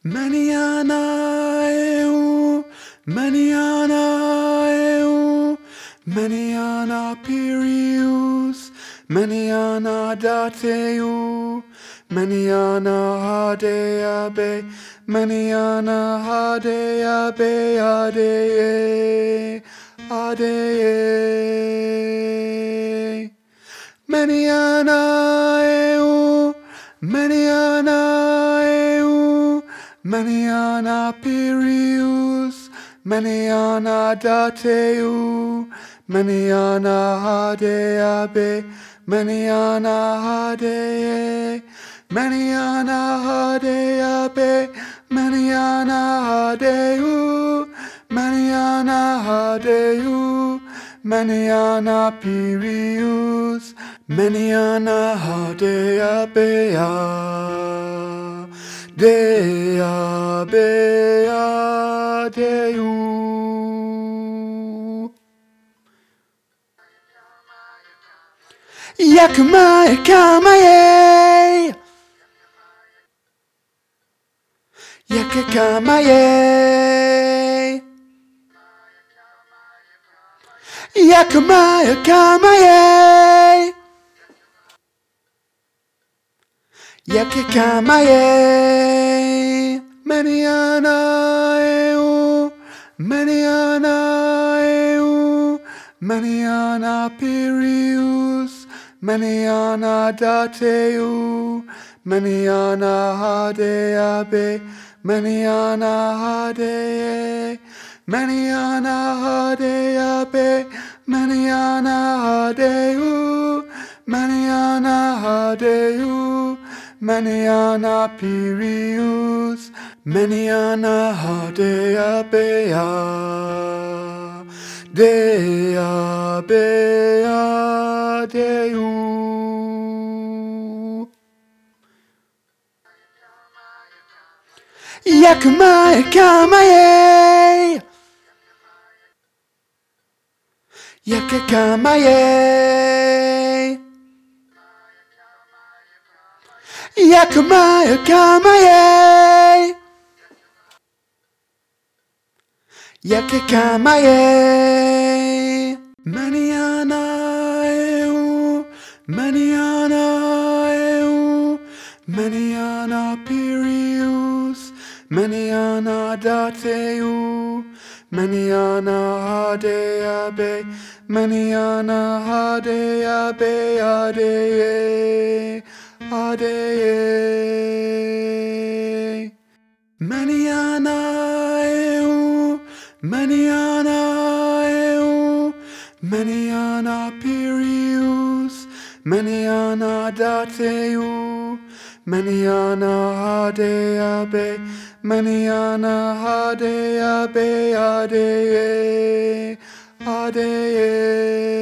Manana eu, Manana eu, Manana Pirius, Manana Dateu, Manana Hadeabe, Manana Hadeabe Adee, Adee. Manana eu, Manana eu, Manana Pirius, Manana Dateu, Manana Hadeabe, Manana Hadee, Manana Hadeabe, Manana Hadeu, Manana Hadeu, Manana Pirius, Manana Hadeabea, Dea Bea Deu. Yakamae Kamae, Yakakamae, Yakamae Kamae, Yakakamae, Manana eu, Manana eu, Manana Pirius, Manana Dateu, Manana Hadeabe, Manana Hadee, Manana Hadeabe, Manana Hadeu, Manana Hadeu, Manana Pirius, Manana Hadeabea, Dea Bea Deu. Yakamae Kamae, Yakakamae, Yakamae Kamae, Yakakamae, Manana eu, Manana eu, Manana Pirius, Manana Dateu, Manana Hadeabe, Manana Hadeabe Adee, Adee. Manana eu, Manana eu, Manana Pirius, Manana Dateu, Manana Hadeabe, Manana Hadeabe Adee, Adee.